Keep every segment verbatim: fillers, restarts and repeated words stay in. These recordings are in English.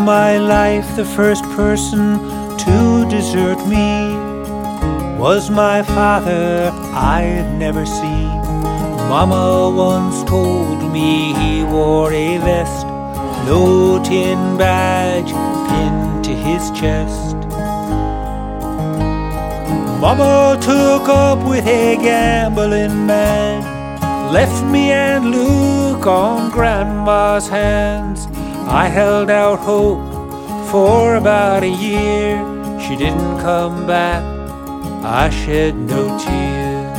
my life, the first person to desert me was my father I'd never seen. Mama once told me he wore a vest, no tin badge pinned to his chest. Mama took up with a gambling man, left me and Luke on Grandma's hands. I held out hope for about a year. She didn't come back, I shed no tears.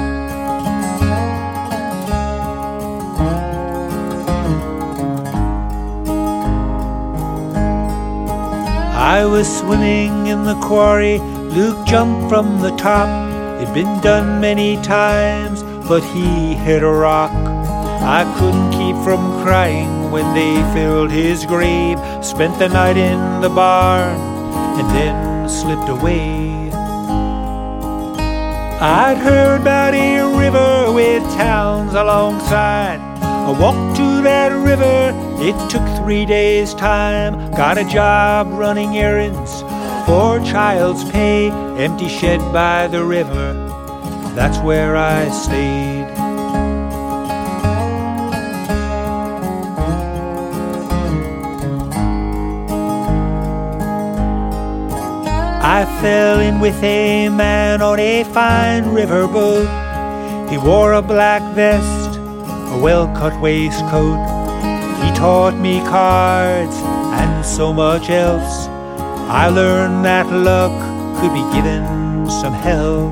I was swimming in the quarry, Luke jumped from the top. It'd been done many times, but he hit a rock. I couldn't keep from crying when they filled his grave. Spent the night in the barn and then slipped away. I'd heard about a river with towns alongside. I walked to that river, it took three days' time. Got a job running errands for child's pay. Empty shed by the river, that's where I stayed. I fell in with a man on a fine riverboat. He wore a black vest, a well-cut waistcoat. He taught me cards and so much else. I learned that luck could be given some help.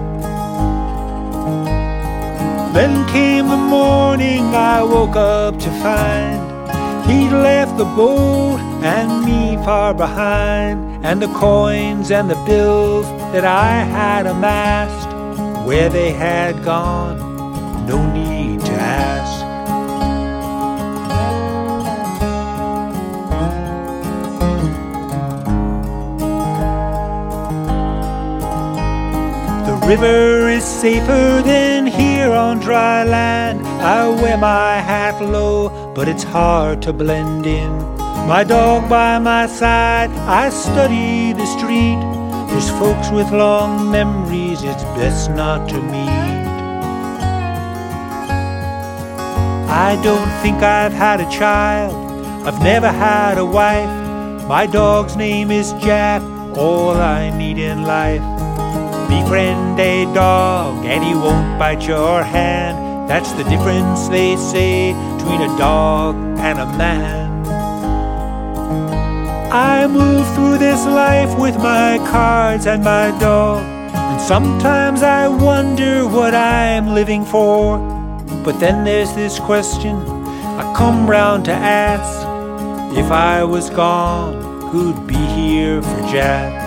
Then came the morning I woke up to find he'd left the boat and me far behind. And the coins and the bills that I had amassed, where they had gone, no need to ask. The river is safer than here on dry land. I wear my hat low, but it's hard to blend in. My dog by my side, I study the street. There's folks with long memories, it's best not to meet. I don't think I've had a child, I've never had a wife. My dog's name is Jack, all I need in life. Befriend a dog and he won't bite your hand. That's the difference, they say, between a dog and a man. I move through this life with my cards and my dog, and sometimes I wonder what I'm living for. But then there's this question I come round to ask: if I was gone, who'd be here for Jack?